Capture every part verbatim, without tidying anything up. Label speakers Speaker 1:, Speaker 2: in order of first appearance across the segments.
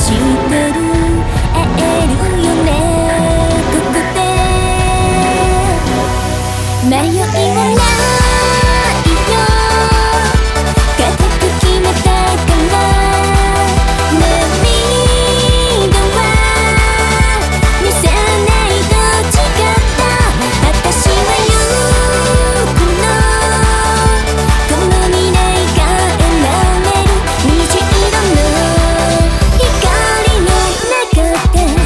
Speaker 1: ってる、会えるよねここで。迷いはないよ、固く決めたから涙は見せないと誓った。私は行くの、この未来が選べる虹色の光の中で。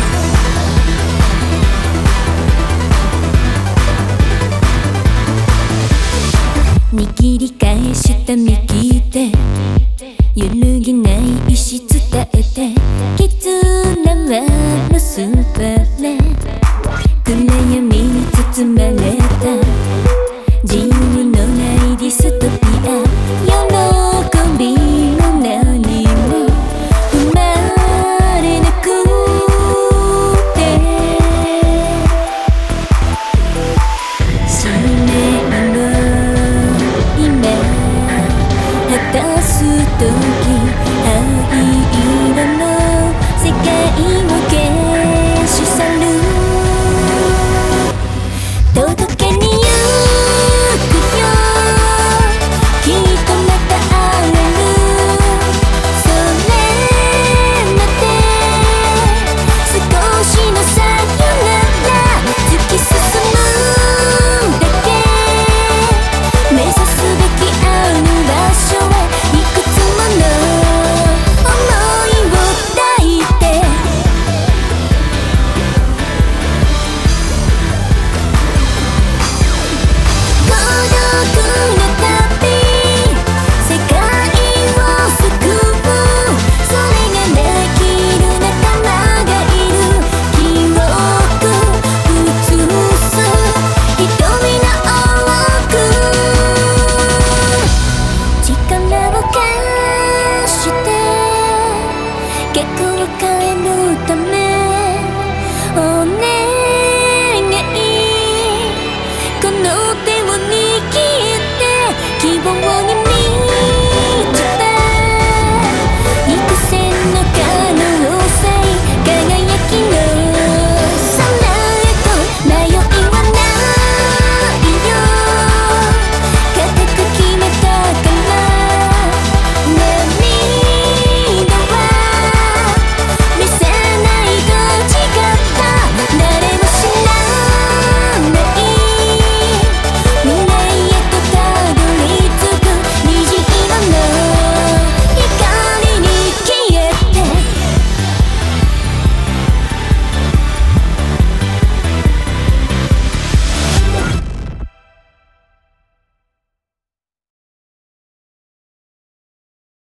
Speaker 1: 握り返した右手、揺るぎない意志伝えて、絆は結ばれ、暗闇に包まれた自由のないディストピア。喜びも何も生まれなくて、使命を今果たす時